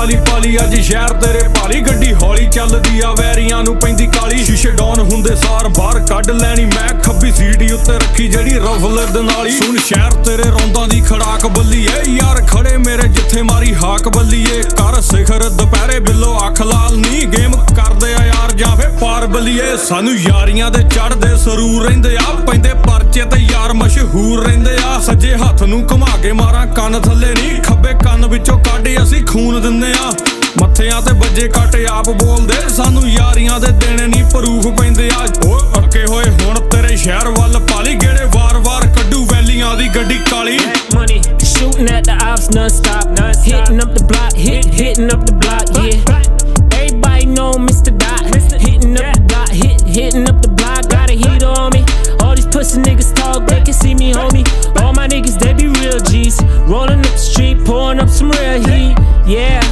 ਪਾਲੀ ਪਾਲੀ ਅੱਜ ਸ਼ਹਿਰ ਤੇਰੇ ਭਾਲੀ ਗੱਡੀ ਹੌਲੀ ਚੱਲਦੀ ਆ ਵੈਰੀਆਂ ਨੂੰ ਪੈਂਦੀ ਕਾਲੀ ਸ਼ੀਸ਼ੇ ਡਾਊਨ ਹੁੰਦੇ ਸਾਰ ਬਾਹਰ ਕੱਢ ਲੈਣੀ ਮੈਂ ਖੱਬੀ ਸੀਟੀ ਉੱਤੇ ਰੱਖੀ ਜਿਹੜੀ ਰਫਲ ਦੇ ਨਾਲੀ ਸੁਣ ਸ਼ਹਿਰ ਤੇਰੇ ਰੌਂਦਾਂ ਦੀ ਖੜਾਕ ਬੱਲੀਏ ਯਾਰ ਖੜੇ ਮੇਰੇ ਜਿੱਥੇ ਮਾਰੀ ਹਾਕ ਬੱਲੀਏ ਕਰ ਸਿਖਰ ਦੁਪਹਿਰੇ ਬਿੱਲੋ ਅੱਖ ਲਾਲ ਨੀ ਗੇਮ ਕਰਦੇ ਆ ਯਾਰ ਜਾਵੇ ਪਾਰ ਬੱਲੀਏ ਸਾਨੂੰ ਯਾਰੀਆਂ ਦੇ ਚੜਦੇ ਸਰੂਰ ਰਹਿੰਦੇ ਆ ਪੈਂਦੇ ਪਰਚੇ ਤੇ ਯਾਰ ਮਸ਼ਹੂਰ ਰਹਿੰਦੇ ਆ ਸੱਜੇ ਹੱਥ ਨੂੰ ਘੁਮਾ ਕੇ ਮਾਰਾਂ ਕੰਨ ਥੱਲੇ ਨੀ ਖੱਬੇ ਕੰਨ ਵਿੱਚੋਂ ਕੱਢ ਅਸੀਂ ਖੂਨ ਦਿੰਦੇ ਆ ਮੱਥਿਆਂ ਤੇ ਵੱਜੇ ਕੱਟ ਆਪ ਬੋਲਦੇ ਸਾਨੂੰ ਯਾਰੀਆਂ ਦੇ ਦੇਣੇ ਨਹੀਂ ਪ੍ਰੂਫ ਪੈਂਦੇ ਆ ਓ ਅੱਕੇ ਹੋਏ ਹੁਣ ਤੇਰੇ ਸ਼ਹਿਰ ਵੱਲ ਪਾਲੀ ਗੇੜੇ ਵਾਰ-ਵਾਰ ਕੱਢੂ ਵੈਲੀਆਂ ਦੀ ਗੱਡੀ ਕਾਲੀ money shooting at the ops non-stop hitting up the block hitting up the block yeah everybody know Mr. Dot hitting up the block hitting up the block got a heater on me all these pussy niggas talk they can see me homie all my niggas they be real G's rolling up the street pouring up some real heat yeah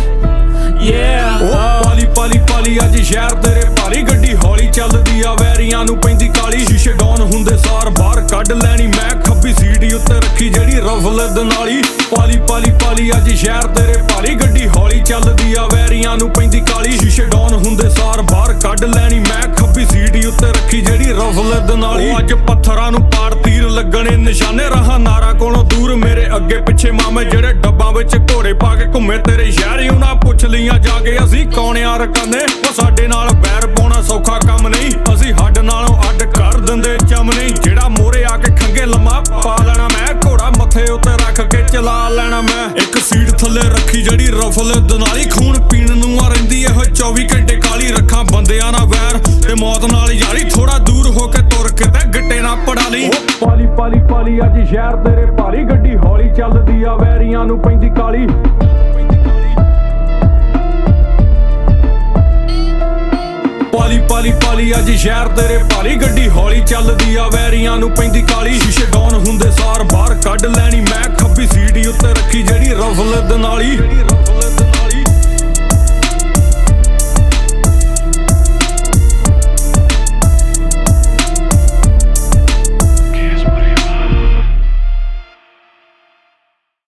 ਪਾਲੀ ਪਾਲੀ ਪਾਲੀ ਅੱਜ ਸ਼ਹਿਰ ਤੇਰੇ ਭਾਲੀ ਗੱਡੀ ਹੌਲੀ ਚੱਲਦੀ ਆ ਵੈਰੀਆਂ ਨੂੰ ਪੈਂਦੀ ਕਾਲੀ ਸ਼ੀਸ਼ੇ ਡਾਊਨ ਹੁੰਦੇ ਸਾਰ ਬਾਹਰ ਕੱਢ ਲੈਣੀ ਮੈਂ ਖੱਬੀ ਸੀਟੀ ਉੱਤੇ ਰੱਖੀ ਜਿਹੜੀ ਰਫਲ ਦੇ ਨਾਲੀ ਪਾਲੀ ਪਾਲੀ ਪਾਲੀ ਅੱਜ ਸ਼ਹਿਰ ਤੇਰੇ ਭਾਲੀ ਗੱਡੀ ਹੌਲੀ ਚੱਲਦੀ ਆ ਵੈਰੀਆਂ ਨੂੰ ਪੈਂਦੀ ਕਾਲੀ ਸ਼ੀਸ਼ੇ ਡਾਊਨ ਹੁੰਦੇ ਸਾਰ ਬਾਹਰ ਕੱਢ ਲੈਣੀ ਮੈਂ ਖੱਬੀ ਸੀਟੀ ਉੱਤੇ ਰੱਖੀ ਜਿਹੜੀ ਰਫਲ ਦੇ ਨਾਲੀ ਅੱਜ ਪੱਥਰਾਂ ਨੂੰ ਪਾੜ ਤੀਰ ਲੱਗਣੇ ਨਿਸ਼ਾਨੇ ਰਹਾ ਨਾਰਾ ਕੋਲੋਂ ਦੂਰ ਮੇਰੇ ਅੱਗੇ ਪਿੱਛੇ ਮਾਮੇ ਜਿਹੜੇ ਡੱਬਾਂ ਵਿੱਚ ਘੋੜੇ ਪਾ ਕੇ ਘੁੰਮੇ ਤੇਰੇ ਸ਼ਹਿਰੀ ਉਹਨਾਂ ਪੁੱਛ ਲੀਆਂ ਜਾ ਕੇ ਅਸੀਂ ਕੌਣ ਆ ਰਕਾਨੇ ਉਹ ਸਾਡੇ ਨਾਲ ਬੈਰ ਪਾਉਣਾ ਸੌਖਾ ਕੰਮ ਨਹੀਂ ਅਸੀਂ ਹੱਡ ਨਾਲੋਂ ਅੱਡ ਕਰ ਦਿੰਦੇ ਚਮ ਨਹੀਂ ਜਿਹੜਾ ਮੋਰੇ ਆ ਕੇ ਖੰਗੇ ਲੰਮਾ ਪਾ ਲੈਣਾ ਮੈਂ ਘੋੜਾ ਮੱਥੇ ਉੱਤੇ ਰੱਖ ਕੇ ਚਲਾ ਲੈਣਾ ਮੈਂ ਇੱਕ ਸੀਟ ਥੱਲੇ ਰੱਖੀ ਜਿਹੜੀ ਰਫਲ ਦਨਾਲੀ ਖੂਨ ਪੀਣ ਨੂੰ ਆ ਰਹਿੰਦੀ ਇਹੋ 24 ਘੰਟੇ ਕਾਲੀ ਰੱਖਾਂ ਬੰਦਿਆਂ ਨਾਲ ਵੈਰ ਤੇ ਮੌਤ ਨਾਲ ਯਾਰੀ ਥੋੜਾ ਦੂਰ ਹੋ ਕੇ ਤੁਰ ਕੇ ਤੇ ਗਿੱਟੇ ਨਾ ਪੜਾ ਲਈ ਪਾਲੀ ਪਾਲੀ ਪਾਲੀ ਅੱਜ ਸ਼ਹਿਰ ਤੇਰੇ ਭਾਲੀ ਗੱਡੀ ਹੌਲੀ ਚੱਲਦੀ ਆ ਵੈਰੀਆਂ ਨੂੰ ਪੈਂਦੀ ਕਾਲੀ ਪਾਲੀ ਪਾਲੀ ਪਾਲੀ ਅੱਜ ਸ਼ਹਿਰ ਤੇਰੇ ਭਾਲੀ ਗੱਡੀ ਹੌਲੀ ਚੱਲਦੀ ਆ ਵੈਰੀਆਂ ਨੂੰ ਪੈਂਦੀ ਕਾਲੀ ਸ਼ੀਸ਼ੇ ਡਾਊਨ ਹੁੰਦੇ ਸਾਰ ਬਾਹਰ ਕੱਢ ਲੈਣੀ ਮੈਂ ਖੱਬੀ ਸੀਟੀ ਉੱਤੇ ਰੱਖੀ ਜਿਹੜੀ ਰਫਲ ਦੇ ਨਾਲੀ